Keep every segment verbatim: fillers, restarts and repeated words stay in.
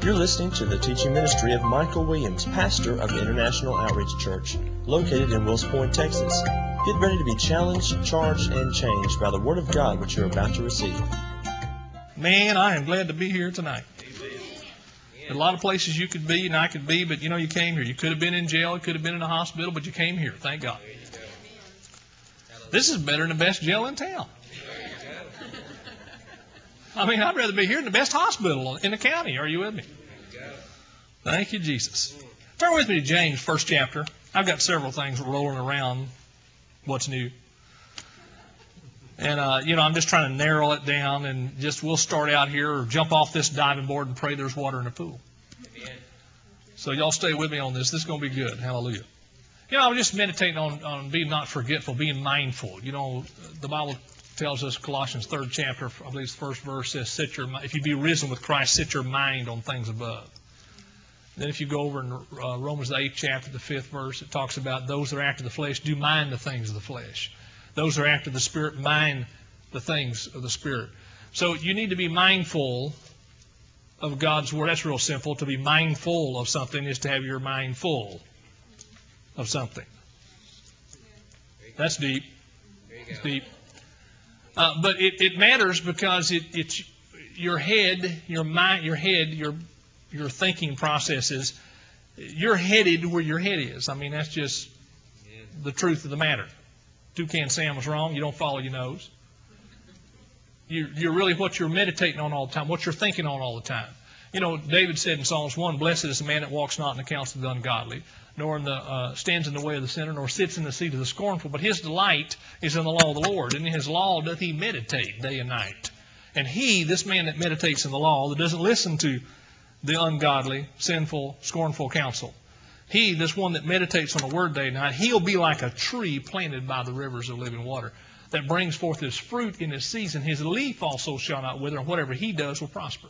You're listening to the teaching ministry of Michael Williams, pastor of International Outreach Church, located in Wills Point, Texas. Get ready to be challenged, charged, and changed by the Word of God which you're about to receive. Man, I am glad to be here tonight. A lot of places you could be and I could be, but you know, you came here. You could have been in jail, you could have been in a hospital, but you came here. Thank God. This is better than the best jail in town. I mean, I'd rather be here than the best hospital in the county. Are you with me? Thank you, Jesus. Turn with me to James, first chapter. I've got several things rolling around. What's new? And, uh, you know, I'm just trying to narrow it down, and just we'll start out here or jump off this diving board and pray there's water in the pool. Amen. So y'all stay with me on this. This is going to be good. Hallelujah. You know, I was just meditating on, on being not forgetful, being mindful. You know, the Bible tells us, Colossians third chapter, I believe the first verse says, "Set your, if you be risen with Christ, set your mind on things above." Then if you go over in uh, Romans the eighth chapter, the fifth verse, it talks about those that are after the flesh do mind the things of the flesh. Those that are after the Spirit mind the things of the Spirit. So you need to be mindful of God's Word. That's real simple. To be mindful of something is to have your mind full of something. That's deep. It's deep. Uh, but it, it matters because it, it's your head, your mind, your head, your your thinking processes. You're headed where your head is. I mean, that's just the truth of the matter. Toucan Sam was wrong. You don't follow your nose. You, you're really what you're meditating on all the time, what you're thinking on all the time. You know, David said in Psalms one, "Blessed is the man that walks not in the counsel of the ungodly, nor in the uh, stands in the way of the sinner, nor sits in the seat of the scornful. But his delight is in the law of the Lord, and in his law doth he meditate day and night." And he, this man that meditates in the law, that doesn't listen to the ungodly, sinful, scornful counsel, he, this one that meditates on the Word day and night, he'll be like a tree planted by the rivers of living water that brings forth his fruit in his season. His leaf also shall not wither, and whatever he does will prosper.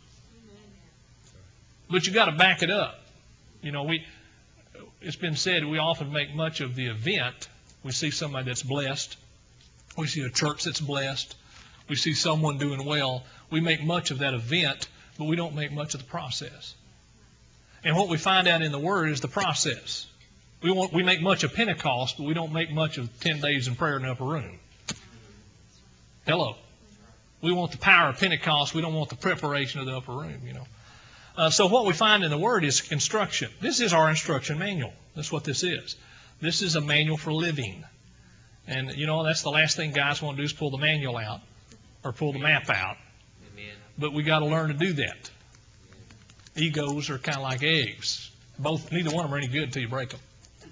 But you got to back it up. You know, we. It's been said we often make much of the event. We see somebody that's blessed. We see a church that's blessed. We see someone doing well. We make much of that event, but we don't make much of the process. And what we find out in the Word is the process. We want, we make much of Pentecost, but we don't make much of ten days in prayer in the upper room. Hello. We want the power of Pentecost. We don't want the preparation of the upper room, you know. Uh, so what we find in the Word is instruction. This is our instruction manual. That's what this is. This is a manual for living. And, you know, that's the last thing guys want to do is pull the manual out or pull the map out. Amen. But we got to learn to do that. Egos are kind of like eggs. Both, neither one of them are any good until you break them.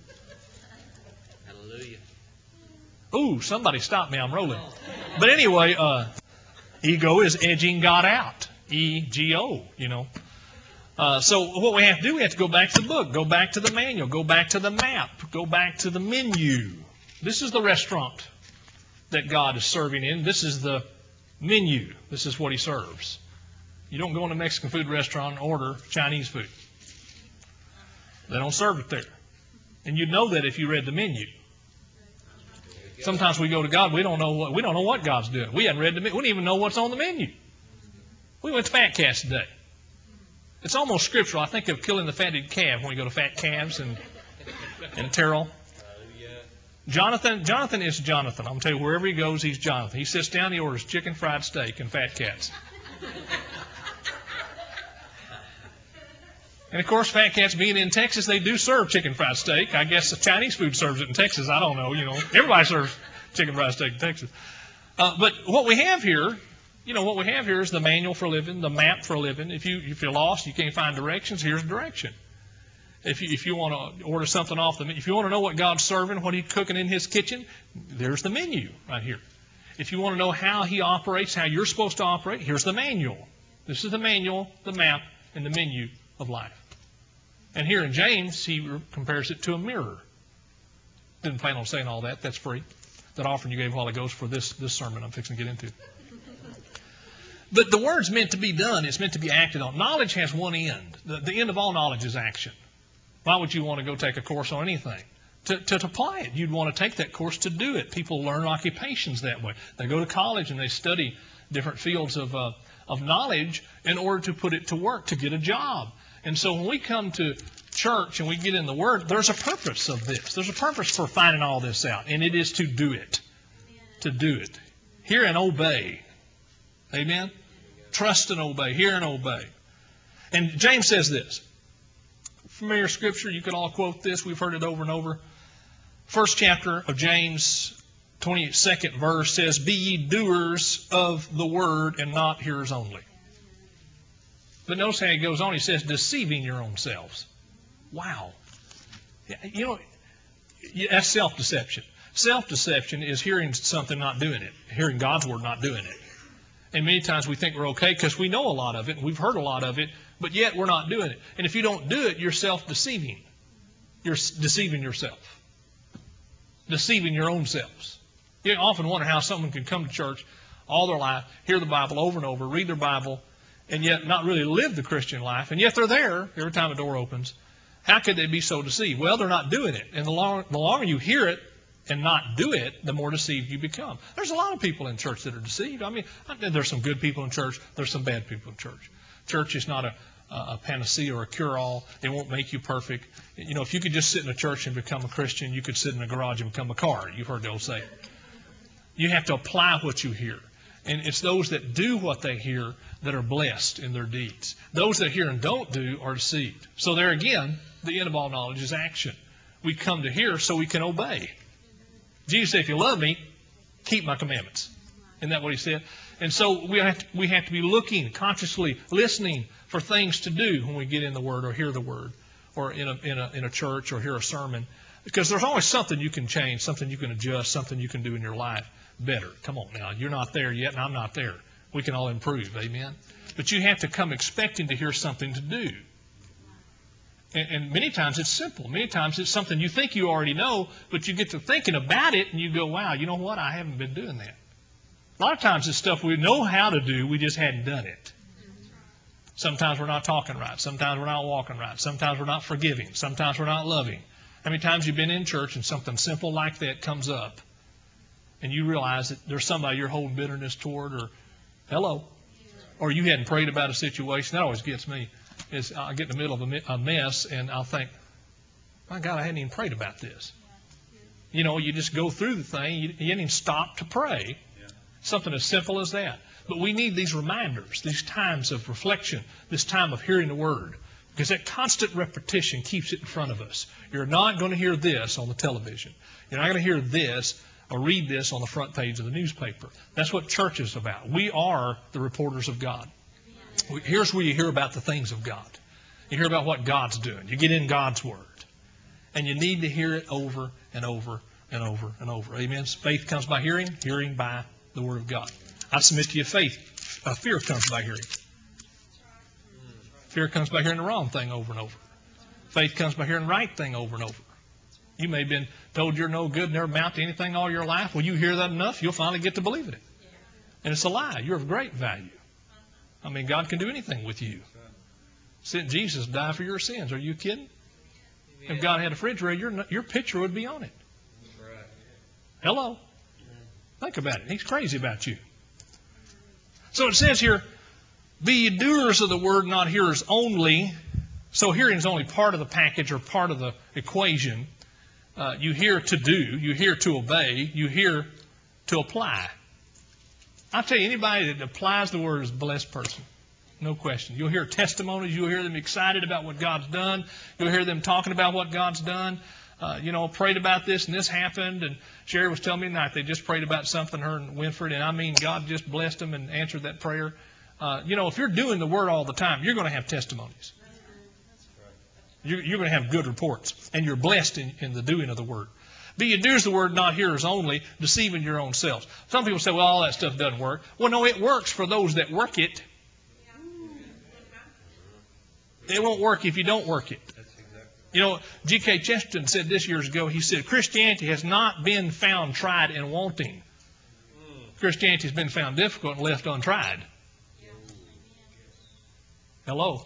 Hallelujah. Ooh, somebody stop me. I'm rolling. But anyway, uh, ego is edging God out. E G O, you know. Uh, so what we have to do, we have to go back to the book, go back to the manual, go back to the map, go back to the menu. This is the restaurant that God is serving in. This is the menu. This is what He serves. You don't go in a Mexican food restaurant and order Chinese food. They don't serve it there. And you'd know that if you read the menu. Sometimes we go to God, we don't know what we don't know what God's doing. We hadn't read the menu. We don't even know what's on the menu. We went to Fat Cats today. It's almost scriptural. I think of killing the fatted calf when we go to Fat Calves and and Terrell. Jonathan, Jonathan is Jonathan. I'm going to tell you, wherever he goes, he's Jonathan. He sits down, he orders chicken fried steak and Fat Cats. And of course, Fat Cats being in Texas, they do serve chicken fried steak. I guess the Chinese food serves it in Texas. I don't know. You know, everybody serves chicken fried steak in Texas. Uh, but what we have here, you know, what we have here is the manual for living, the map for living. If you if you're lost, you can't find directions. Here's direction. If you if you want to order something off the menu, if you want to know what God's serving, what He's cooking in His kitchen, there's the menu right here. If you want to know how He operates, how you're supposed to operate, here's the manual. This is the manual, the map, and the menu of life. And here in James, he compares it to a mirror. Didn't plan on saying all that. That's free. That offering you gave a while ago is for this, this sermon I'm fixing to get into. But the Word's meant to be done. It's meant to be acted on. Knowledge has one end. The, the end of all knowledge is action. Why would you want to go take a course on anything? To, to, to apply it. You'd want to take that course to do it. People learn occupations that way. They go to college and they study different fields of, uh, of knowledge in order to put it to work, to get a job. And so when we come to church and we get in the Word, there's a purpose of this. There's a purpose for finding all this out, and it is to do it. To do it. Hear and obey. Amen? Trust and obey. Hear and obey. And James says this. Familiar scripture, you could all quote this. We've heard it over and over. First chapter of James, twenty-second verse says, "Be ye doers of the word and not hearers only." But notice how he goes on. He says, "Deceiving your own selves." Wow. You know, that's self-deception. Self-deception is hearing something, not doing it. Hearing God's word, not doing it. And many times we think we're okay because we know a lot of it, and we've heard a lot of it, but yet we're not doing it. And if you don't do it, you're self-deceiving. You're deceiving yourself. Deceiving your own selves. You often wonder how someone can come to church all their life, hear the Bible over and over, read their Bible, and yet not really live the Christian life, and yet they're there every time a door opens. How could they be so deceived? Well, they're not doing it. And the longer, the longer you hear it and not do it, the more deceived you become. There's a lot of people in church that are deceived. I mean, there's some good people in church. There's some bad people in church. Church is not a, a panacea or a cure-all. It won't make you perfect. You know, if you could just sit in a church and become a Christian, you could sit in a garage and become a car. You've heard the old saying. You have to apply what you hear. And it's those that do what they hear that are blessed in their deeds. Those that hear and don't do are deceived. So there again, the end of all knowledge is action. We come to hear so we can obey. Jesus said, "If you love me, keep my commandments." Isn't that what he said? And so we have to, we have to be looking, consciously listening for things to do when we get in the Word or hear the Word or in a, in a, in a church or hear a sermon. Because there's always something you can change, something you can adjust, something you can do in your life better. Come on now. You're not there yet, and I'm not there. We can all improve. Amen? But you have to come expecting to hear something to do. And, and many times it's simple. Many times it's something you think you already know, but you get to thinking about it, and you go, wow, you know what? I haven't been doing that. A lot of times it's stuff we know how to do, we just hadn't done it. Sometimes we're not talking right. Sometimes we're not walking right. Sometimes we're not forgiving. Sometimes we're not loving. How many times you've been in church and something simple like that comes up, and you realize that there's somebody you're holding bitterness toward, or hello, or you hadn't prayed about a situation. That always gets me. Is I get in the middle of a mess, and I'll think, my God, I hadn't even prayed about this. You know, you just go through the thing. You, you didn't even stop to pray. Something as simple as that. But we need these reminders, these times of reflection, this time of hearing the Word, because that constant repetition keeps it in front of us. You're not going to hear this on the television. You're not going to hear this or read this on the front page of the newspaper. That's what church is about. We are the reporters of God. Here's where you hear about the things of God. You hear about what God's doing. You get in God's Word. And you need to hear it over and over and over and over. Amen? Faith comes by hearing, hearing by the Word of God. I submit to you, faith, uh, fear comes by hearing. Fear comes by hearing the wrong thing over and over. Faith comes by hearing the right thing over and over. You may have been told you're no good, never amount to anything all your life. Well, you hear that enough, you'll finally get to believing it. And it's a lie. You're of great value. I mean, God can do anything with you. Sent Jesus to die for your sins. Are you kidding? If God had a refrigerator, your, your picture would be on it. Hello? Think about it. He's crazy about you. So it says here, be ye doers of the word, not hearers only. So hearing is only part of the package or part of the equation. Uh, you hear to do. You hear to obey. You hear to apply. I'll tell you, anybody that applies the word is a blessed person. No question. You'll hear testimonies. You'll hear them excited about what God's done. You'll hear them talking about what God's done. Uh, you know, prayed about this and this happened. And Sherry was telling me tonight they just prayed about something, her and Winfred. And I mean, God just blessed them and answered that prayer. Uh, you know, if you're doing the word all the time, you're going to have testimonies. You're, you're going to have good reports. And you're blessed in, in the doing of the word. Be ye doers of the word, not hearers only, deceiving your own selves. Some people say, well, all that stuff doesn't work. Well, no, it works for those that work it. It won't work if you don't work it. You know, G K Chesterton said this years ago, he said, Christianity has not been found tried and wanting. Christianity has been found difficult and left untried. Hello?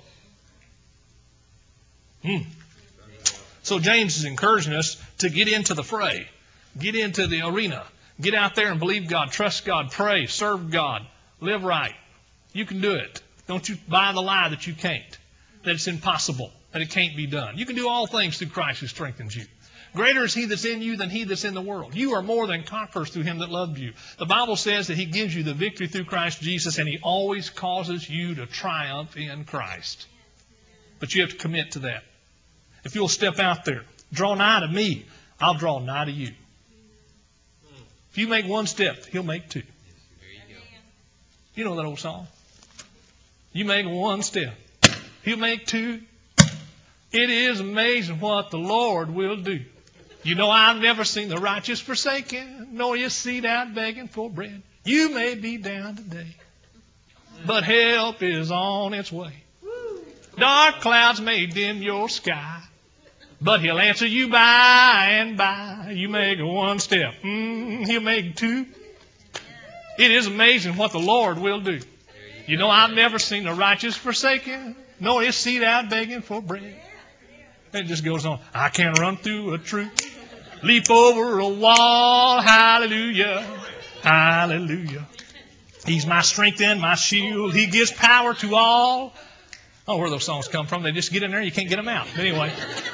Hmm. So James is encouraging us to get into the fray. Get into the arena. Get out there and believe God, trust God, pray, serve God, live right. You can do it. Don't you buy the lie that you can't, that it's impossible, that it can't be done. You can do all things through Christ who strengthens you. Greater is He that's in you than he that's in the world. You are more than conquerors through Him that loved you. The Bible says that He gives you the victory through Christ Jesus, and He always causes you to triumph in Christ. But you have to commit to that. If you'll step out there, draw nigh to me, I'll draw nigh to you. If you make one step, He'll make two. You know that old song? You make one step, He'll make two. It is amazing what the Lord will do. You know, I've never seen the righteous forsaken, nor his seed out begging for bread. You may be down today, but help is on its way. Dark clouds may dim your sky, but He'll answer you by and by. You make one step, mm, He'll make two. It is amazing what the Lord will do. You know, I've never seen the righteous forsaken, nor his seed out begging for bread. And it just goes on. I can run through a troop, leap over a wall. Hallelujah, hallelujah. He's my strength and my shield. He gives power to all. Oh, where those songs come from? They just get in there, you can't get them out. But anyway.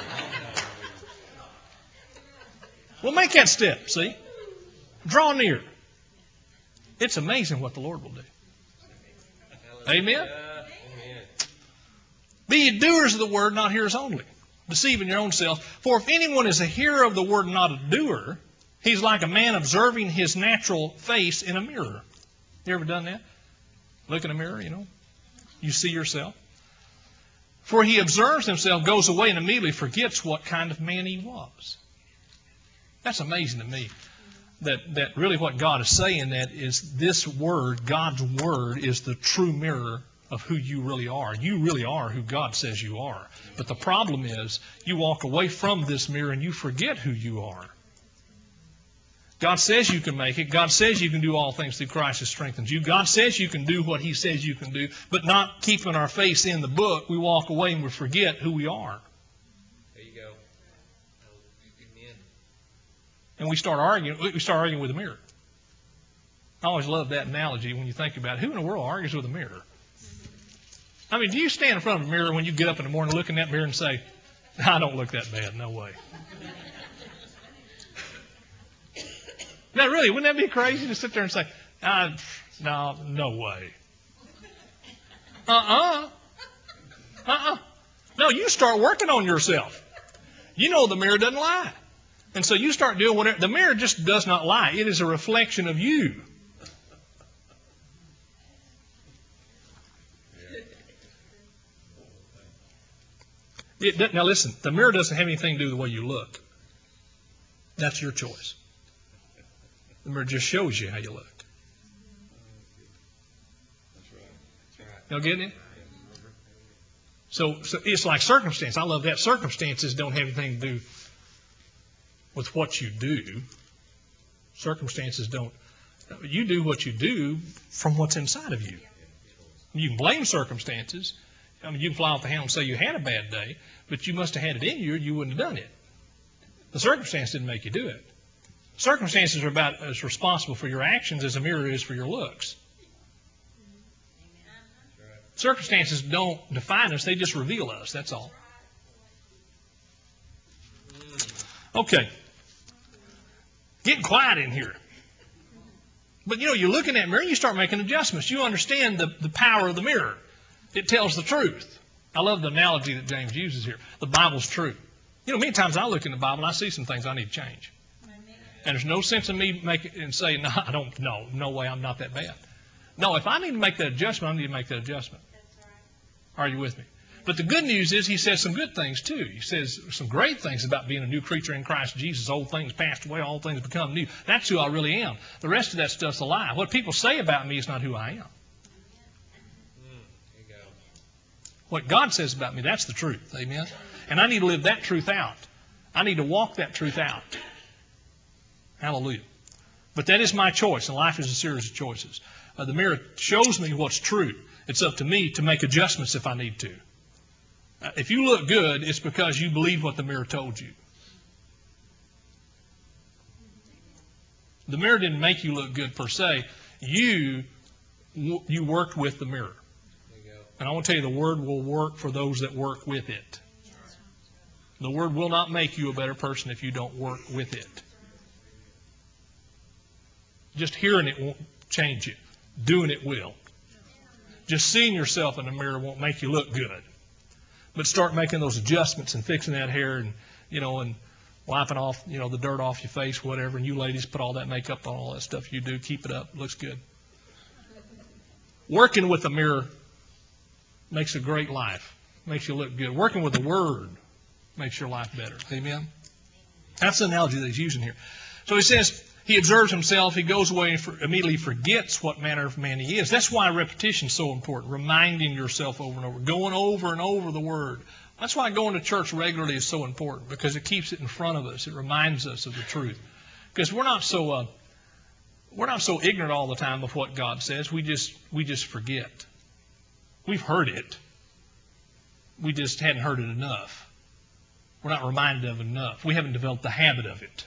Well, make that step, see? Draw near. It's amazing what the Lord will do. Amen? Be ye doers of the word, not hearers only, deceiving your own self. For if anyone is a hearer of the word and not a doer, he's like a man observing his natural face in a mirror. You ever done that? Look in a mirror, you know. You see yourself. For he observes himself, goes away, and immediately forgets what kind of man he was. That's amazing to me. That, that really what God is saying that is this word, God's word, is the true mirror of who you really are. You really are who God says you are. But the problem is you walk away from this mirror and you forget who you are. God says you can make it. God says you can do all things through Christ who strengthens you. God says you can do what He says you can do, but not keeping our face in the book, we walk away and we forget who we are. There you go. Amen. And we start arguing. We start arguing with a mirror. I always love that analogy when you think about it. Who in the world argues with a mirror? I mean, do you stand in front of a mirror when you get up in the morning, look in that mirror and say, I don't look that bad, no way. Now, really, wouldn't that be crazy to sit there and say, ah, no, no way. Uh-uh. Uh-uh. No, you start working on yourself. You know the mirror doesn't lie. And so you start doing whatever. The mirror just does not lie. It is a reflection of you. It, now listen, the mirror doesn't have anything to do with the way you look. That's your choice. The mirror just shows you how you look. Y'all getting it? So, so it's like circumstance. I love that. Circumstances don't have anything to do with what you do. Circumstances don't. You do what you do from what's inside of you. You can blame circumstances. I mean, you can fly off the handle and say you had a bad day, but you must have had it in you or you wouldn't have done it. The circumstance didn't make you do it. Circumstances are about as responsible for your actions as a mirror is for your looks. Circumstances don't define us, they just reveal us, that's all. Okay. Getting quiet in here. But you know, you look in that mirror, you start making adjustments. You understand the, the power of the mirror. It tells the truth. I love the analogy that James uses here. The Bible's true. You know, many times I look in the Bible and I see some things I need to change. And there's no sense in me making and saying, no, I don't, no, no way, I'm not that bad. No, if I need to make that adjustment, I need to make that adjustment. That's right. Are you with me? But the good news is he says some good things too. He says some great things about being a new creature in Christ Jesus. Old things passed away, all things become new. That's who I really am. The rest of that stuff's a lie. What people say about me is not who I am. There you go. What God says about me, that's the truth. Amen? And I need to live that truth out. I need to walk that truth out. Hallelujah. But that is my choice, and life is a series of choices. Uh, the mirror shows me what's true. It's up to me to make adjustments if I need to. Uh, if you look good, it's because you believe what the mirror told you. The mirror didn't make you look good per se. You you worked with the mirror. And I want to tell you, the Word will work for those that work with it. The Word will not make you a better person if you don't work with it. Just hearing it won't change you. Doing it will. Just seeing yourself in the mirror won't make you look good. But start making those adjustments and fixing that hair and, you know, and wiping off, you know, the dirt off your face, whatever. And you ladies put all that makeup on, all that stuff you do. Keep it up. It looks good. Working with the mirror makes a great life. Makes you look good. Working with the Word makes your life better. Amen? That's the analogy that he's using here. So he says, he observes himself, he goes away and for, immediately forgets what manner of man he is. That's why repetition is so important. Reminding yourself over and over. Going over and over the Word. That's why going to church regularly is so important, because it keeps it in front of us. It reminds us of the truth. Because we're not so uh, we're not so ignorant all the time of what God says. We just we just forget. We've heard it. We just hadn't heard it enough. We're not reminded of it enough. We haven't developed the habit of it.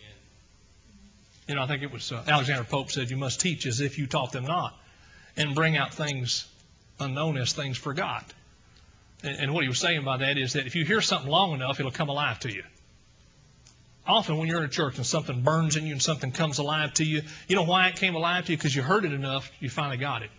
You know, I think it was uh, Alexander Pope said, you must teach as if you taught them not, and bring out things unknown as things forgot. And, and what he was saying by that is that if you hear something long enough, it'll come alive to you. Often when you're in a church and something burns in you and something comes alive to you, you know why it came alive to you? Because you heard it enough, you finally got it.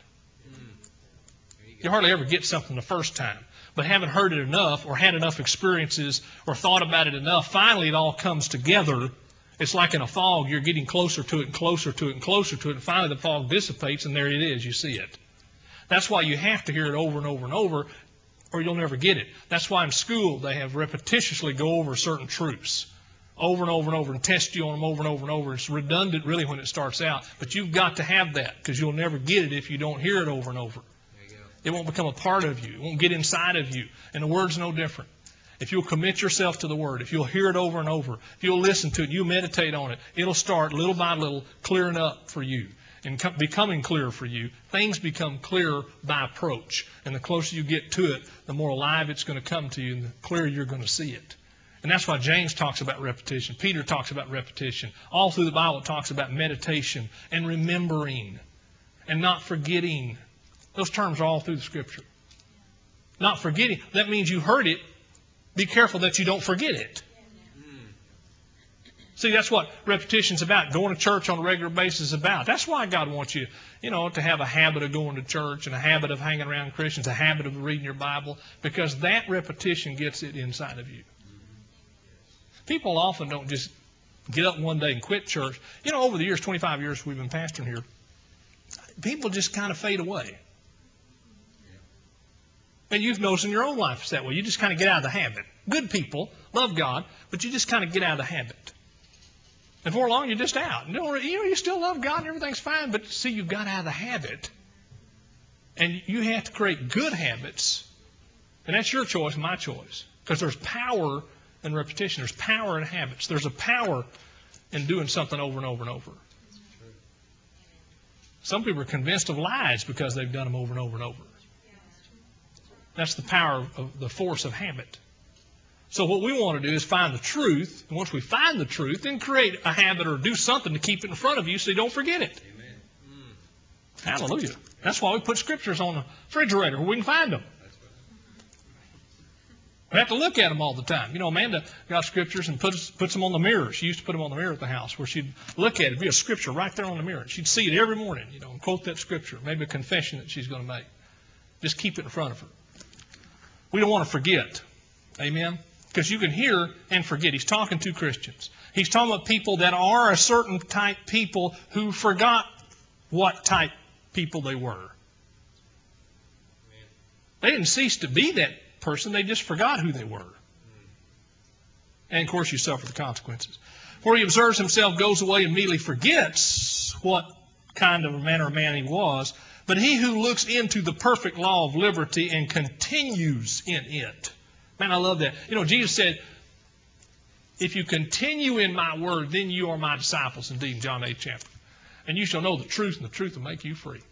You hardly ever get something the first time. But haven't heard it enough or had enough experiences or thought about it enough, finally it all comes together. It's like in a fog. You're getting closer to it and closer to it and closer to it. And finally the fog dissipates and there it is. You see it. That's why you have to hear it over and over and over or you'll never get it. That's why in school they have repetitiously go over certain truths. Over and over and over and test you on them over and over and over. It's redundant really when it starts out. But you've got to have that because you'll never get it if you don't hear it over and over. It won't become a part of you. It won't get inside of you. And the Word's no different. If you'll commit yourself to the Word, if you'll hear it over and over, if you'll listen to it, you meditate on it, it'll start little by little clearing up for you and becoming clear for you. Things become clearer by approach. And the closer you get to it, the more alive it's going to come to you and the clearer you're going to see it. And that's why James talks about repetition. Peter talks about repetition. All through the Bible it talks about meditation and remembering and not forgetting. Those terms are all through the Scripture. Not forgetting. That means you heard it. Be careful that you don't forget it. See, that's what repetition's about. Going to church on a regular basis is about. That's why God wants you, you know, to have a habit of going to church and a habit of hanging around Christians, a habit of reading your Bible, because that repetition gets it inside of you. People often don't just get up one day and quit church. You know, over the years, twenty-five years we've been pastoring here, people just kind of fade away. And you've noticed in your own life it's that way. You just kind of get out of the habit. Good people love God, but you just kind of get out of the habit. And for long, you're just out. You know, you still love God and everything's fine, but see, you've got out of the habit. And you have to create good habits. And that's your choice, my choice. Because there's power in repetition. There's power in habits. There's a power in doing something over and over and over. Some people are convinced of lies because they've done them over and over and over. That's the power of the force of habit. So what we want to do is find the truth. And once we find the truth, then create a habit or do something to keep it in front of you so you don't forget it. Amen. Mm. Hallelujah. That's why we put scriptures on the refrigerator where we can find them. We have to look at them all the time. You know, Amanda got scriptures and puts, puts them on the mirror. She used to put them on the mirror at the house where she'd look at it. It'd be a scripture right there on the mirror. She'd see it every morning, you know, and quote that scripture. Maybe a confession that she's going to make. Just keep it in front of her. We don't want to forget. Amen? Because you can hear and forget. He's talking to Christians. He's talking about people that are a certain type people who forgot what type people they were. They didn't cease to be that person. They just forgot who they were. And, of course, you suffer the consequences. For he observes himself, goes away, and immediately forgets what kind of a manner of man he was. But he who looks into the perfect law of liberty and continues in it. Man, I love that. You know, Jesus said, if you continue in my word, then you are my disciples, indeed, in John eighth chapter. And you shall know the truth, and the truth will make you free.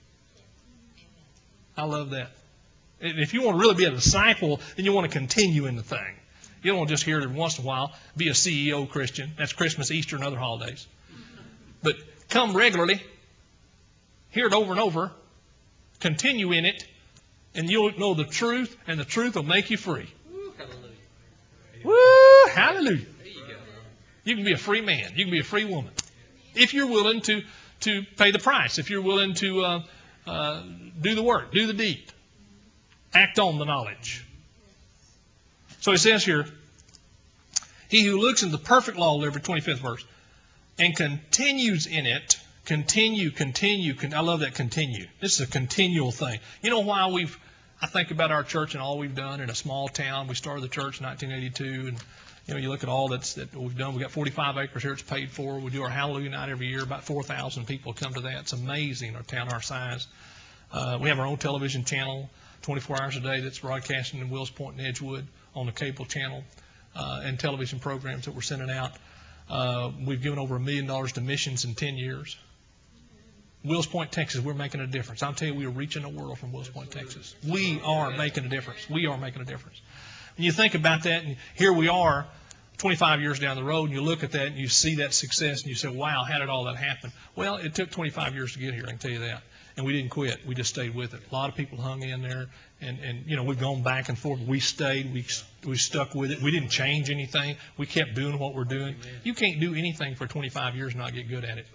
I love that. If you want to really be a disciple, then you want to continue in the thing. You don't want to just hear it every once in a while, be a C E O Christian. That's Christmas, Easter, and other holidays. But come regularly, hear it over and over, Continue in it, and you'll know the truth, and the truth will make you free. Woo, hallelujah. Woo! Hallelujah. There you go. You can be a free man. You can be a free woman. If you're willing to, to pay the price. If you're willing to uh, uh, do the work, do the deed. Act on the knowledge. So it says here, he who looks into the perfect law of liberty, twenty-fifth verse, and continues in it, continue, continue, con- I love that continue. This is a continual thing. You know why we've, I think about our church and all we've done in a small town. We started the church in nineteen eighty-two, and you know, you look at all that's, that we've done. We've got forty-five acres here. It's paid for. We do our Hallelujah Night every year. About four thousand people come to that. It's amazing, our town our size. Uh, we have our own television channel, twenty-four hours a day, that's broadcasting in Wills Point and Edgewood on the cable channel, uh, and television programs that we're sending out. Uh, we've given over a million dollars to missions in ten years. Wills Point, Texas, we're making a difference. I'll tell you, we are reaching the world from Wills Point, Texas. We are making a difference. We are making a difference. And you think about that, and here we are, twenty-five years down the road, and you look at that, and you see that success, and you say, wow, how did all that happen? Well, it took twenty-five years to get here, I can tell you that. And we didn't quit. We just stayed with it. A lot of people hung in there, and, and you know, we've gone back and forth. We stayed. We, we stuck with it. We didn't change anything. We kept doing what we're doing. You can't do anything for twenty-five years and not get good at it.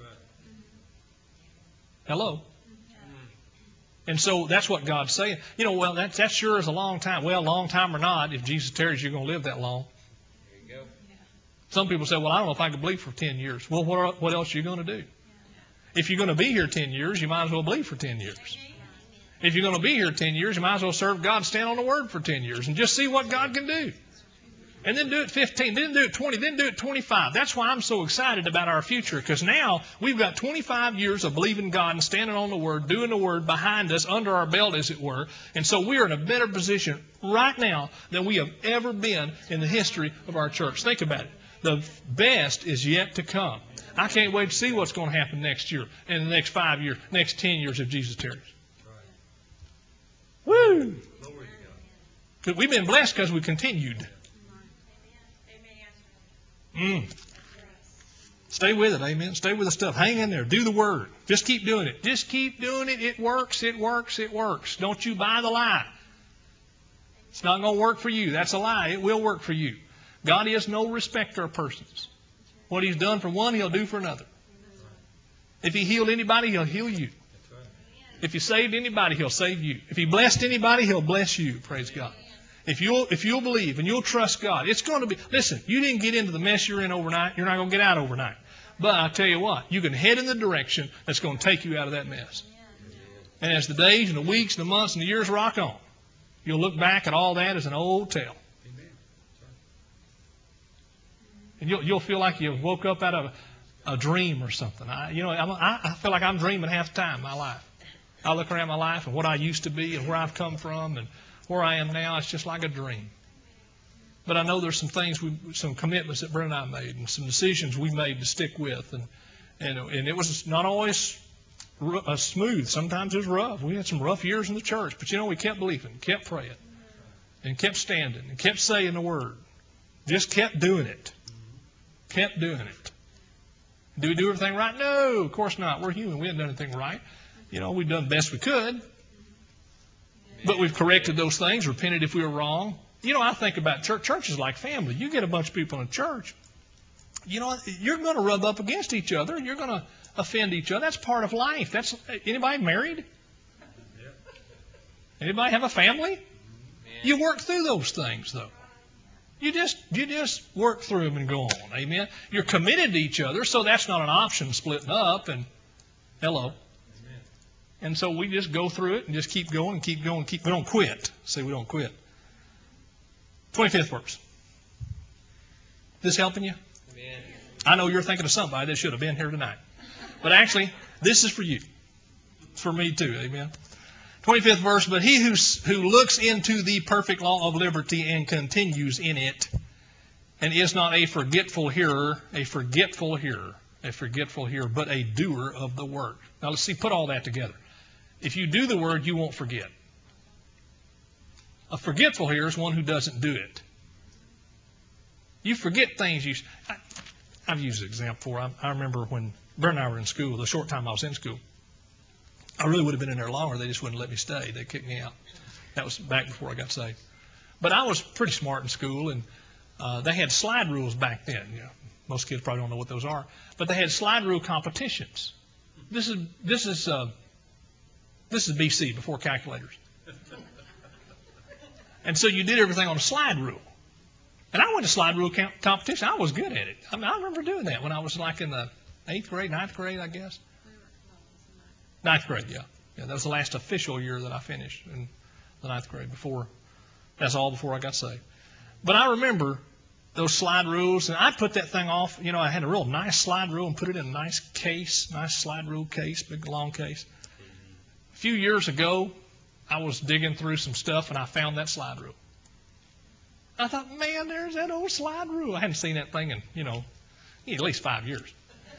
Hello? And so that's what God's saying. You know, well, that, that sure is a long time. Well, long time or not, if Jesus tarries, you're going to live that long. There you go. Some people say, well, I don't know if I can believe for ten years. Well, what, what else are you going to do? If you're going to be here ten years, you might as well believe for ten years. If you're going to be here ten years, you might as well serve God, stand on the Word for ten years, and just see what God can do. And then do it fifteen, then do it twenty, then do it twenty-five. That's why I'm so excited about our future, because now we've got twenty-five years of believing God and standing on the Word, doing the Word behind us, under our belt, as it were. And so we are in a better position right now than we have ever been in the history of our church. Think about it. The best is yet to come. I can't wait to see what's going to happen next year, in the next five years, next ten years if Jesus tarries. Woo! Because we've been blessed because we continued. Mm. Stay with it, amen. Stay with the stuff. Hang in there. Do the Word. Just keep doing it. Just keep doing it. It works, it works, it works. Don't you buy the lie. It's not going to work for you. That's a lie. It will work for you. God is no respecter of persons. What He's done for one, He'll do for another. If He healed anybody, He'll heal you. If He saved anybody, He'll save you. If He blessed anybody, He'll bless you. Praise God. If you'll, if you'll believe and you'll trust God, it's going to be, listen, you didn't get into the mess you're in overnight. You're not going to get out overnight. But I tell you what, you can head in the direction that's going to take you out of that mess. And as the days and the weeks and the months and the years rock on, you'll look back at all that as an old tale. And you'll, you'll feel like you woke up out of a, a dream or something. I, you know, I'm, I, I feel like I'm dreaming half the time in my life. I look around my life and what I used to be and where I've come from and where I am now, it's just like a dream. But I know there's some things, we, some commitments that Brent and I made and some decisions we made to stick with. And, and, and it was not always uh, smooth. Sometimes it was rough. We had some rough years in the church. But, you know, we kept believing, kept praying, and kept standing, and kept saying the Word. Just kept doing it. Kept doing it. Do we do everything right? No, of course not. We're human. We haven't done anything right. You know, we've done the best we could. But we've corrected those things, repented if we were wrong. You know, I think about church. Church is like family. You get a bunch of people in a church, you know, you're going to rub up against each other. You're going to offend each other. That's part of life. That's anybody married? Anybody have a family? You work through those things, though. You just you just work through them and go on. Amen. You're committed to each other, so that's not an option splitting up. And hello. And so we just go through it and just keep going and keep going and keep. We don't quit. Say we don't quit. twenty-fifth verse. This helping you? Amen. I know you're thinking of somebody that should have been here tonight. But actually, this is for you. It's for me too. Amen. twenty-fifth verse. But he who, who looks into the perfect law of liberty and continues in it, and is not a forgetful hearer, a forgetful hearer, a forgetful hearer, but a doer of the word. Now let's see, put all that together. If you do the word, you won't forget. A forgetful hearer is one who doesn't do it. You forget things. You, I, I've used an example before. I, I remember when Brent and I were in school, the short time I was in school, I really would have been in there longer. They just wouldn't let me stay. They kicked me out. That was back before I got saved. But I was pretty smart in school, and uh, they had slide rules back then. You know, most kids probably don't know what those are, but they had slide rule competitions. This is this is uh, this is B C, before calculators. And so you did everything on a slide rule. And I went to slide rule comp- competition. I was good at it. I mean, I remember doing that when I was like in the eighth grade, ninth grade, I guess. Ninth grade, yeah. Yeah, that was the last official year that I finished in the ninth grade. Before, that's all before I got saved. But I remember those slide rules, and I put that thing off. You know, I had a real nice slide rule and put it in a nice case, nice slide rule case, big long case. A few years ago, I was digging through some stuff, and I found that slide rule. I thought, man, there's that old slide rule. I hadn't seen that thing in, you know, at least five years.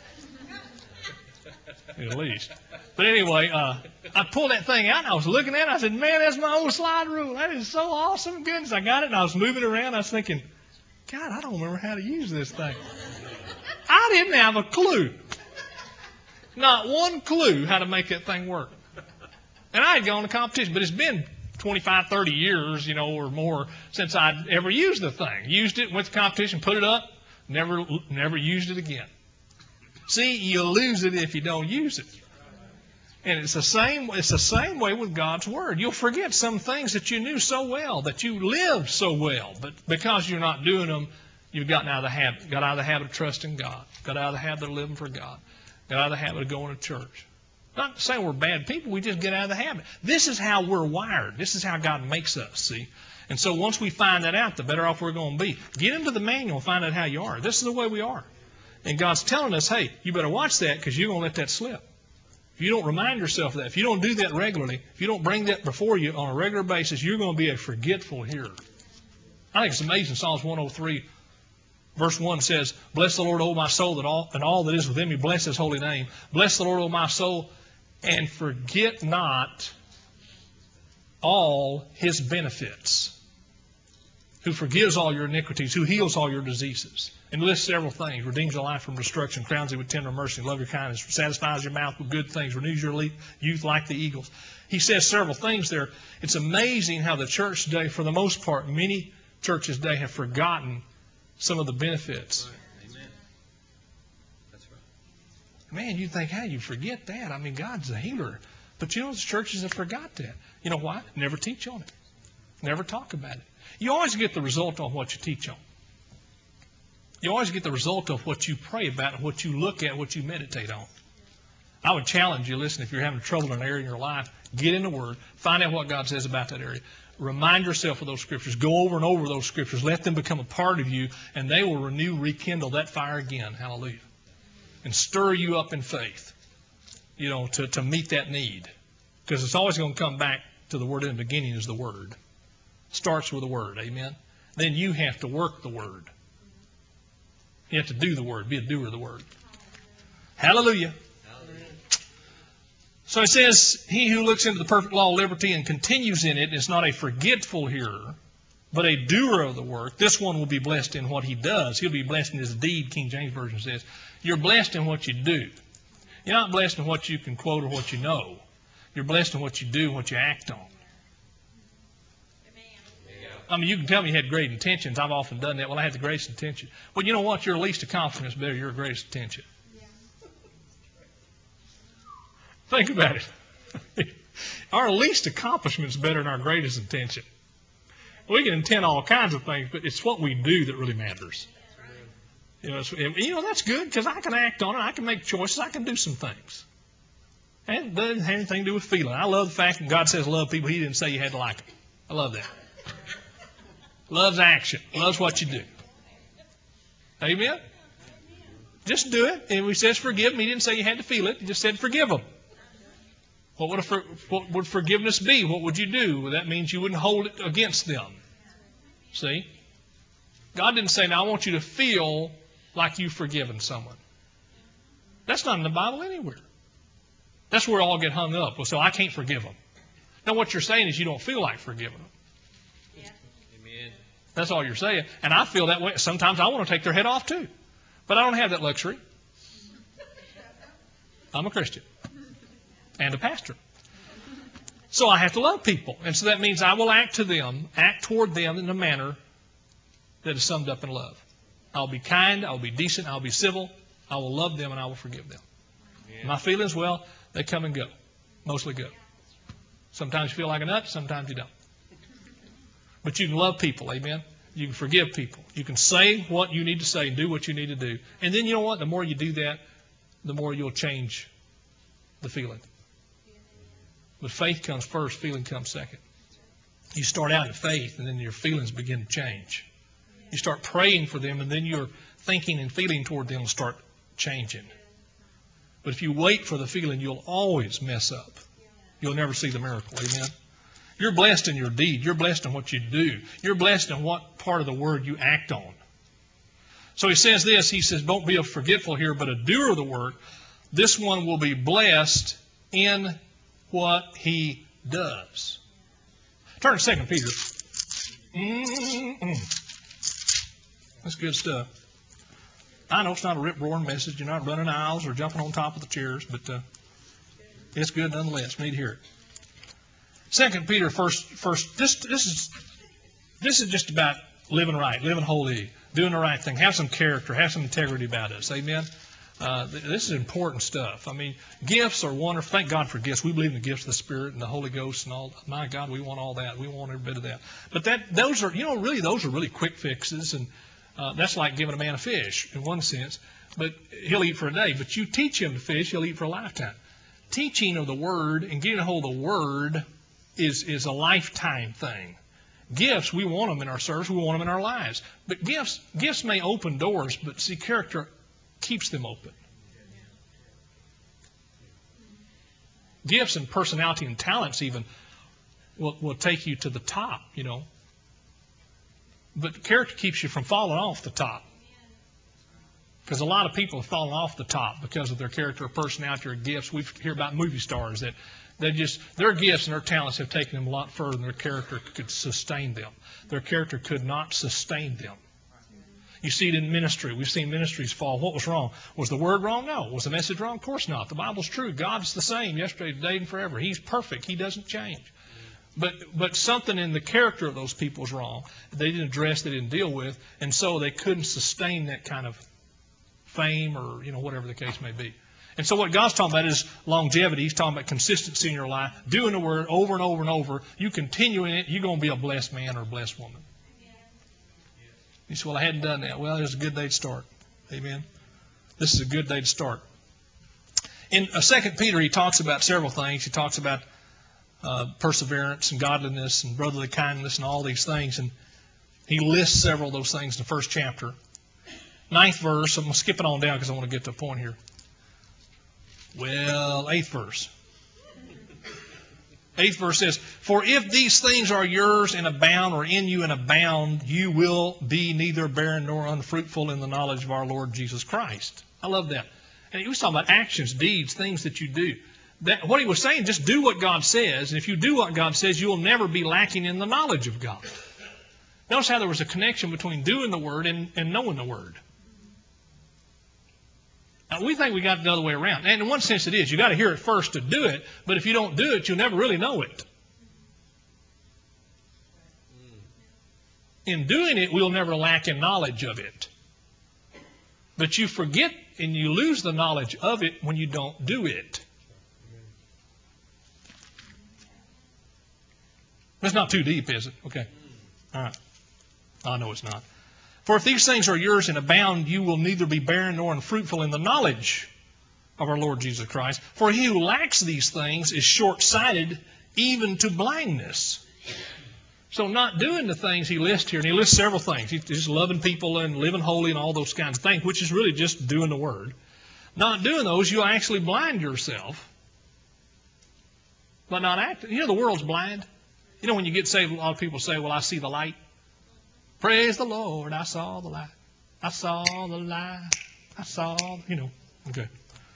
At least. But anyway, uh, I pulled that thing out, and I was looking at it. I said, man, that's my old slide rule. That is so awesome. Goodness, I got it, and I was moving it around. I was thinking, God, I don't remember how to use this thing. I didn't have a clue. Not one clue how to make that thing work. And I had gone to competition, but it's been twenty-five, thirty years, you know, or more since I'd ever used the thing. Used it, went to competition, put it up, never never used it again. See, you lose it if you don't use it. And it's the same it's the same way with God's Word. You'll forget some things that you knew so well, that you lived so well, but because you're not doing them, you've gotten out of the habit. Got out of the habit of trusting God. Got out of the habit of living for God. Got out of the habit of going to church. Not saying we're bad people, we just get out of the habit. This is how we're wired. This is how God makes us, see? And so once we find that out, the better off we're going to be. Get into the manual and find out how you are. This is the way we are. And God's telling us, hey, you better watch that because you're going to let that slip. If you don't remind yourself of that, if you don't do that regularly, if you don't bring that before you on a regular basis, you're going to be a forgetful hearer. I think it's amazing. Psalms one oh three, verse one says, bless the Lord, O my soul, that all, and all that is within me, bless His holy name. Bless the Lord, O my soul, and forget not all His benefits, who forgives all your iniquities, who heals all your diseases, and lists several things: redeems your life from destruction, crowns you with tender mercy, love your kindness, satisfies your mouth with good things, renews your youth like the eagles. He says several things there. It's amazing how the church today, for the most part, many churches today have forgotten some of the benefits. Right. Amen. That's right. Man, you think, how you forget that? I mean, God's a healer. But you know, the churches have forgot that. You know why? Never teach on it. Never talk about it. You always get the result on what you teach on. You always get the result of what you pray about and what you look at, what you meditate on. I would challenge you, listen, if you're having trouble in an area in your life, get in the Word, find out what God says about that area. Remind yourself of those Scriptures. Go over and over those Scriptures. Let them become a part of you, and they will renew, rekindle that fire again. Hallelujah. And stir you up in faith, you know, to, to meet that need. Because it's always going to come back to the Word in the beginning is the Word. Starts with the Word. Amen. Then you have to work the Word. You have to do the Word. Be a doer of the Word. Hallelujah. Hallelujah. So it says, he who looks into the perfect law of liberty and continues in it is not a forgetful hearer, but a doer of the work. This one will be blessed in what he does. He'll be blessed in his deed, King James Version says. You're blessed in what you do. You're not blessed in what you can quote or what you know. You're blessed in what you do and what you act on. I mean, you can tell me you had great intentions. I've often done that. Well, I had the greatest intention. Well, you know what? Your least accomplishment is better than your greatest intention. Yeah. Think about it. Our least accomplishment is better than our greatest intention. We can intend all kinds of things, but it's what we do that really matters. You know, you know that's good because I can act on it. I can make choices. I can do some things. And it doesn't have anything to do with feeling. I love the fact that God says love people. He didn't say you had to like them. I love that. Loves action. Loves what you do. Amen? Just do it. And he says forgive them. He didn't say you had to feel it. He just said forgive them. What would, a, what would forgiveness be? What would you do? Well, that means you wouldn't hold it against them. See? God didn't say, now I want you to feel like you've forgiven someone. That's not in the Bible anywhere. That's where all get hung up. Well, so I can't forgive them. Now what you're saying is you don't feel like forgiving them. That's all you're saying. And I feel that way. Sometimes I want to take their head off too. But I don't have that luxury. I'm a Christian. And a pastor. So I have to love people. And so that means I will act to them, act toward them in a manner that is summed up in love. I'll be kind, I'll be decent, I'll be civil, I will love them, and I will forgive them. Yeah. My feelings, well, they come and go. Mostly go. Sometimes you feel like a nut, sometimes you don't. But you can love people, amen? You can forgive people. You can say what you need to say and do what you need to do. And then you know what? The more you do that, the more you'll change the feeling. But faith comes first, feeling comes second. You start out in faith, and then your feelings begin to change. You start praying for them, and then your thinking and feeling toward them will start changing. But if you wait for the feeling, you'll always mess up. You'll never see the miracle. Amen? You're blessed in your deed. You're blessed in what you do. You're blessed in what part of the word you act on. So he says this. He says, don't be a forgetful here, but a doer of the work. This one will be blessed in what he does. Turn to Second Peter. Mm-mm. That's good stuff. I know it's not a rip-roaring message. You're not running aisles or jumping on top of the chairs, but uh, it's good nonetheless. We need to hear it. Second Peter, first, first. This, this is this is just about living right, living holy, doing the right thing. Have some character, have some integrity about us. Amen. Uh, this is important stuff. I mean, gifts are wonderful. Thank God for gifts. We believe in the gifts of the Spirit and the Holy Ghost and all. My God, we want all that. We want every bit of that. But that those are, you know, really those are really quick fixes, and uh, that's like giving a man a fish in one sense. But he'll eat for a day. But you teach him to fish, he'll eat for a lifetime. Teaching of the Word and getting a hold of the Word is is a lifetime thing. Gifts, we want them in our service, we want them in our lives. But gifts, gifts may open doors, but see, character keeps them open. Gifts and personality and talents even will, will take you to the top, you know. But character keeps you from falling off the top. Because a lot of people have fallen off the top because of their character or personality or gifts. We hear about movie stars that they just their gifts and their talents have taken them a lot further than their character could sustain them. Their character could not sustain them. You see it in ministry. We've seen ministries fall. What was wrong? Was the word wrong? No. Was the message wrong? Of course not. The Bible's true. God's the same yesterday, today, and forever. He's perfect. He doesn't change. But but something in the character of those people was wrong. They didn't address, they didn't deal with, and so they couldn't sustain that kind of fame or, you know, whatever the case may be. And so what God's talking about is longevity. He's talking about consistency in your life, doing the word over and over and over. You continue in it, you're going to be a blessed man or a blessed woman. You say, well, I hadn't done that. Well, it's a good day to start. Amen. This is a good day to start. In uh, Second Peter, he talks about several things. He talks about uh, perseverance and godliness and brotherly kindness and all these things. And he lists several of those things in the first chapter. Ninth verse. I'm going to skip it on down because I want to get to the point here. Well, eighth verse. Eighth verse says, for if these things are yours and abound, or in you and abound, you will be neither barren nor unfruitful in the knowledge of our Lord Jesus Christ. I love that. And he was talking about actions, deeds, things that you do. That, what he was saying, just do what God says. And if you do what God says, you'll never be lacking in the knowledge of God. Notice how there was a connection between doing the Word and, and knowing the Word. Now, we think we got it the other way around. And in one sense it is. You've got to hear it first to do it. But if you don't do it, you'll never really know it. In doing it, we'll never lack in knowledge of it. But you forget and you lose the knowledge of it when you don't do it. That's not too deep, is it? Okay. All right. I know it's not. For if these things are yours and abound, you will neither be barren nor unfruitful in the knowledge of our Lord Jesus Christ. For he who lacks these things is short-sighted even to blindness. So not doing the things he lists here, and he lists several things. He's just loving people and living holy and all those kinds of things, which is really just doing the Word. Not doing those, you'll actually blind yourself by not acting. You know the world's blind. You know when you get saved, a lot of people say, well, I see the light. Praise the Lord, I saw the light. I saw the light. I saw, you know. Okay.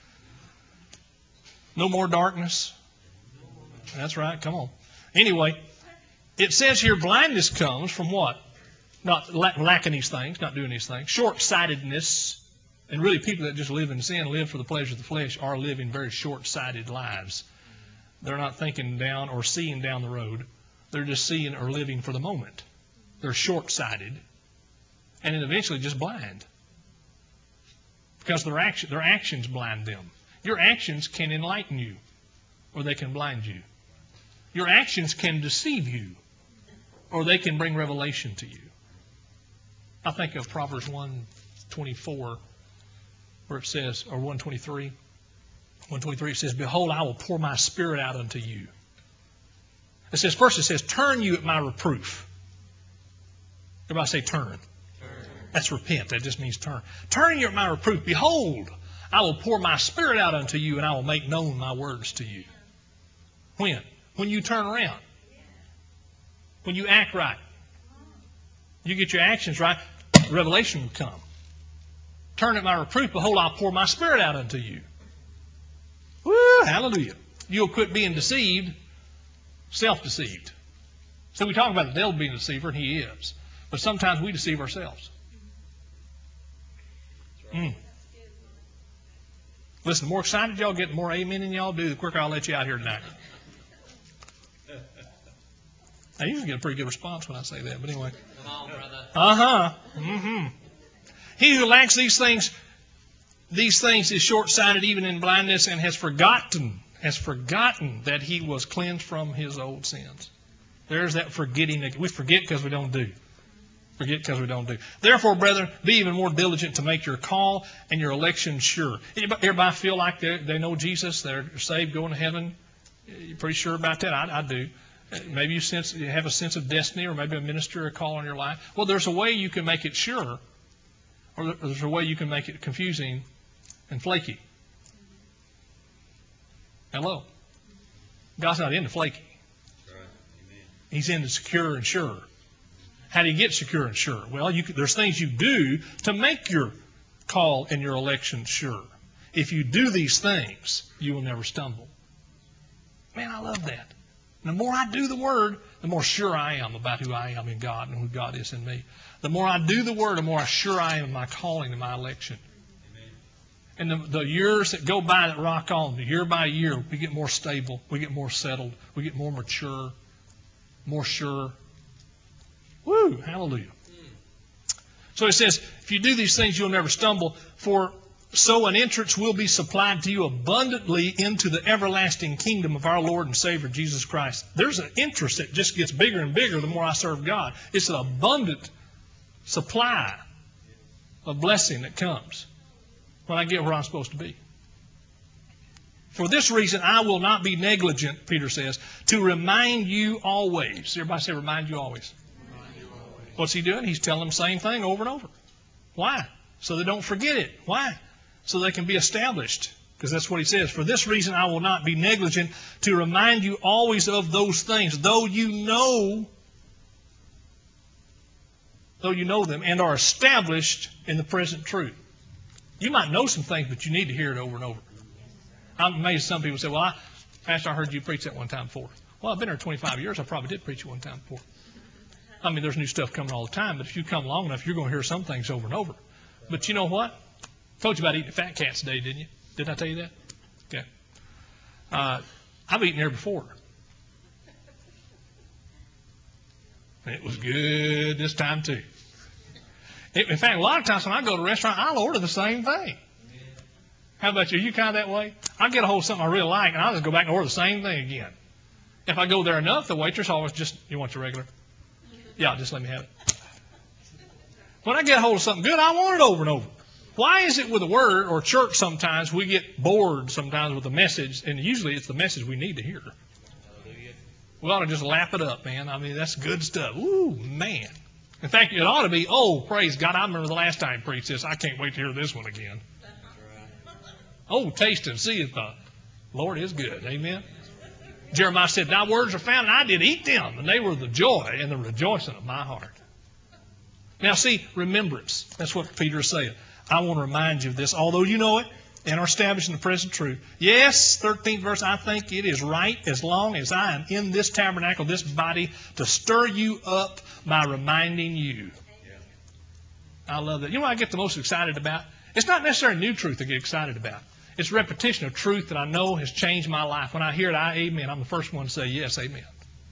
No more darkness. That's right, come on. Anyway, it says here blindness comes from what? Not lacking these things, not doing these things. Short-sightedness. And really people that just live in sin, live for the pleasure of the flesh, are living very short-sighted lives. They're not thinking down or seeing down the road. They're just seeing or living for the moment. They're short-sighted and then eventually just blind. Because their, action, their actions blind them. Your actions can enlighten you or they can blind you. Your actions can deceive you or they can bring revelation to you. I think of Proverbs one twenty-four where it says, or one twenty-three. one twenty-three it says, Behold, I will pour my Spirit out unto you. It says, first it says, turn you at my reproof. Everybody say turn. Turn. That's repent. That just means turn. Turn you at my reproof. Behold, I will pour my Spirit out unto you, and I will make known my words to you. When? When you turn around. When you act right. You get your actions right, revelation will come. Turn at my reproof. Behold, I'll pour my Spirit out unto you. Woo, hallelujah. You'll quit being deceived, self-deceived. So we talk about the devil being a deceiver, and he is. But sometimes we deceive ourselves. Mm. Listen, the more excited y'all get, the more amen than y'all do, the quicker I'll let you out here tonight. I usually get a pretty good response when I say that, but anyway. Come on, brother. Uh-huh. Mm-hmm. He who lacks these things, these things is short-sighted even in blindness, and has forgotten, has forgotten that he was cleansed from his old sins. There's that forgetting. We forget because we don't do. Forget because we don't do. Therefore, brethren, be even more diligent to make your call and your election sure. Everybody feel like they they know Jesus, they're saved, going to heaven? You're pretty sure about that? I, I do. Maybe you sense you have a sense of destiny, or maybe a ministry or a call in your life. Well, there's a way you can make it sure, or there's a way you can make it confusing and flaky. Hello? God's not into flaky. He's into secure and sure. How do you get secure and sure? Well, you can, there's things you do to make your call and your election sure. If you do these things, you will never stumble. Man, I love that. And the more I do the Word, the more sure I am about who I am in God and who God is in me. The more I do the Word, the more sure I am in my calling and my election. And the, the years that go by that rock on, year by year, we get more stable, we get more settled, we get more mature, more sure. Woo! Hallelujah. So it says, if you do these things, you'll never stumble. For so an entrance will be supplied to you abundantly into the everlasting kingdom of our Lord and Savior Jesus Christ. There's an interest that just gets bigger and bigger the more I serve God. It's an abundant supply of blessing that comes when I get where I'm supposed to be. For this reason, I will not be negligent, Peter says, to remind you always. Everybody say, remind you always. Remind you always. What's he doing? He's telling them the same thing over and over. Why? So they don't forget it. Why? So they can be established. Because that's what he says. For this reason, I will not be negligent to remind you always of those things, though you know, though you know them and are established in the present truth. You might know some things, but you need to hear it over and over. I'm amazed some people say, well, I, Pastor, I heard you preach that one time before. Well, I've been here twenty-five years. I probably did preach it one time before. I mean, there's new stuff coming all the time, but if you come long enough, you're going to hear some things over and over. But you know what? I told you about eating fat cats today, didn't you? Didn't I tell you that? Okay. Uh, I've eaten there before. And it was good this time, too. In fact, a lot of times when I go to a restaurant, I'll order the same thing. How about you? Are you kind of that way? I'll get a hold of something I really like, and I'll just go back and order the same thing again. If I go there enough, the waitress always just, you want your regular? Yeah, just let me have it. When I get a hold of something good, I want it over and over. Why is it with a word or church sometimes we get bored sometimes with the message, and usually it's the message we need to hear. We ought to just lap it up, man. I mean, that's good stuff. Ooh, man. In fact, it ought to be, oh, praise God, I remember the last time I preached this. I can't wait to hear this one again. Oh, taste and see if the Lord is good. Amen. Jeremiah said, thy words are found, and I did eat them, and they were the joy and the rejoicing of my heart. Now, see, remembrance. That's what Peter is saying. I want to remind you of this, although you know it and are established in the present truth. Yes, thirteenth verse, I think it is right as long as I am in this tabernacle, this body, to stir you up by reminding you. I love that. You know what I get the most excited about? It's not necessarily new truth I get excited about. It's repetition of truth that I know has changed my life. When I hear it, I amen. I'm the first one to say, yes, amen.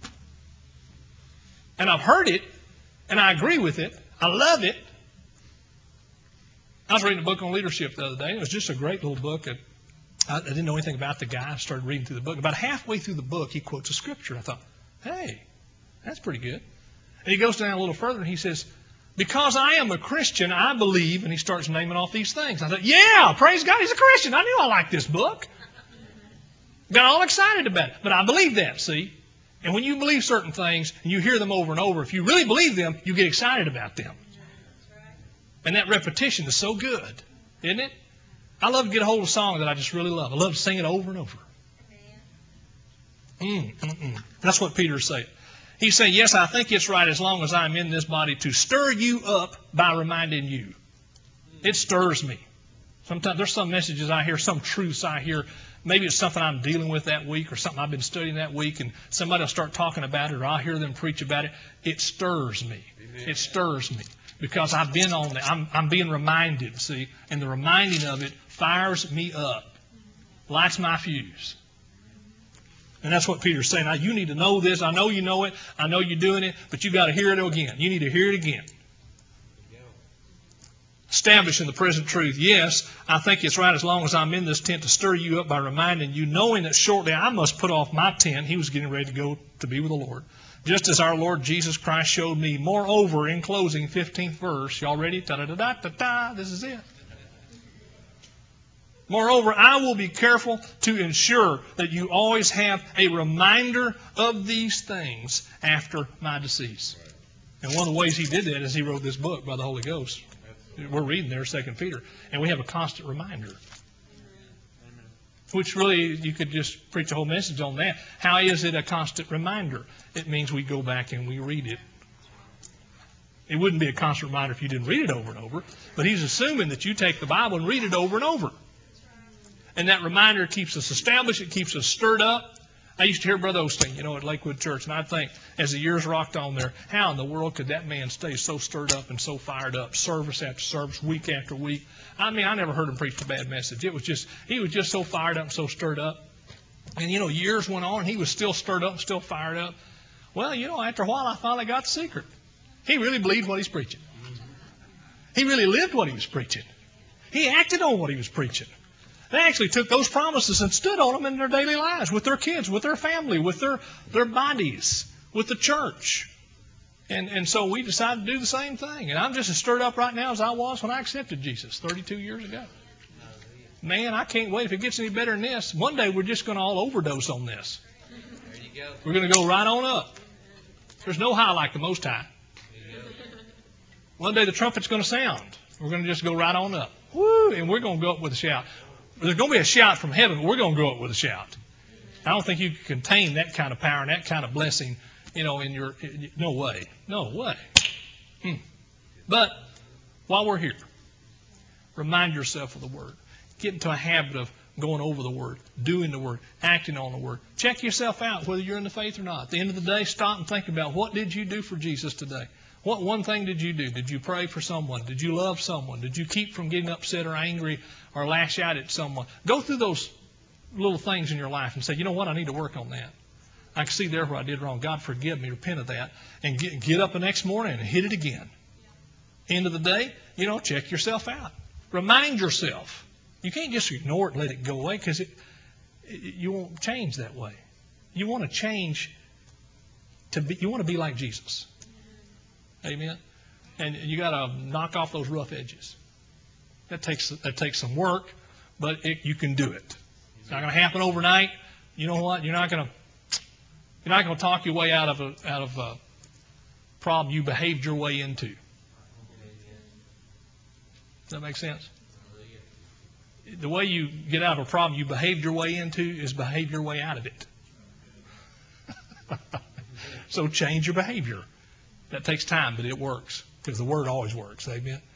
And I've heard it, and I agree with it. I love it. I was reading a book on leadership the other day. It was just a great little book. I didn't know anything about the guy. I started reading through the book. About halfway through the book, he quotes a scripture. I thought, hey, that's pretty good. And he goes down a little further and he says, because I am a Christian, I believe, and he starts naming off these things. I thought, yeah, praise God, he's a Christian. I knew I liked this book. Got all excited about it. But I believe that, see? And when you believe certain things and you hear them over and over, if you really believe them, you get excited about them. And that repetition is so good, isn't it? I love to get a hold of a song that I just really love. I love to sing it over and over. Mm, mm, mm. That's what Peter's saying. He's saying, yes, I think it's right as long as I'm in this body to stir you up by reminding you. It stirs me. Sometimes there's some messages I hear, some truths I hear. Maybe it's something I'm dealing with that week or something I've been studying that week, and somebody will start talking about it or I'll hear them preach about it. It stirs me. Amen. It stirs me because I've been on that. I'm, I'm being reminded, see, and the reminding of it fires me up, lights my fuse. And that's what Peter's saying. Now, you need to know this. I know you know it. I know you're doing it, but you've got to hear it again. You need to hear it again. Establishing the present truth. Yes, I think it's right as long as I'm in this tent to stir you up by reminding you, knowing that shortly I must put off my tent. He was getting ready to go to be with the Lord. Just as our Lord Jesus Christ showed me. Moreover, in closing, fifteenth verse. Y'all ready? Ta-da-da-da-da-da. This is it. Moreover, I will be careful to ensure that you always have a reminder of these things after my decease. And one of the ways he did that is he wrote this book by the Holy Ghost. We're reading there, Second Peter, and we have a constant reminder. Which really, you could just preach a whole message on that. How is it a constant reminder? It means we go back and we read it. It wouldn't be a constant reminder if you didn't read it over and over, but he's assuming that you take the Bible and read it over and over. And that reminder keeps us established. It keeps us stirred up. I used to hear Brother Osteen, you know, at Lakewood Church, and I'd think, as the years rocked on there, how in the world could that man stay so stirred up and so fired up, service after service, week after week? I mean, I never heard him preach a bad message. It was just, he was just so fired up and so stirred up. And, you know, years went on, and he was still stirred up, still fired up. Well, you know, after a while, I finally got the secret. He really believed what he's preaching. He really lived what he was preaching. He acted on what he was preaching. They actually took those promises and stood on them in their daily lives, with their kids, with their family, with their, their bodies, with the church. And, and so we decided to do the same thing. And I'm just as stirred up right now as I was when I accepted Jesus thirty-two years ago. Man, I can't wait if it gets any better than this. One day we're just going to all overdose on this. There you go. We're going to go right on up. There's no high like the Most High. One day the trumpet's going to sound. We're going to just go right on up. Woo! And we're going to go up with a shout. There's going to be a shout from heaven, but we're going to go up with a shout. I don't think you can contain that kind of power and that kind of blessing, you know, in your, no way. No way. Hmm. But while we're here, remind yourself of the Word. Get into a habit of going over the Word, doing the Word, acting on the Word. Check yourself out whether you're in the faith or not. At the end of the day, stop and think about, what did you do for Jesus today? What one thing did you do? Did you pray for someone? Did you love someone? Did you keep from getting upset or angry or lash out at someone? Go through those little things in your life and say, you know what, I need to work on that. I can see there where I did wrong. God, forgive me, repent of that. And get, get up the next morning and hit it again. End of the day, you know, check yourself out. Remind yourself. You can't just ignore it and let it go away, because it, it, you won't change that way. You want to change to be, you want to be like Jesus. Amen. And you got to knock off those rough edges. That takes that takes some work, but it, you can do it. It's not going to happen overnight. You know what? You're not going to you're not going to talk your way out of a out of a problem you behaved your way into. Does that make sense? The way you get out of a problem you behaved your way into is behave your way out of it. So change your behavior. That takes time, but it works, because the Word always works. Amen.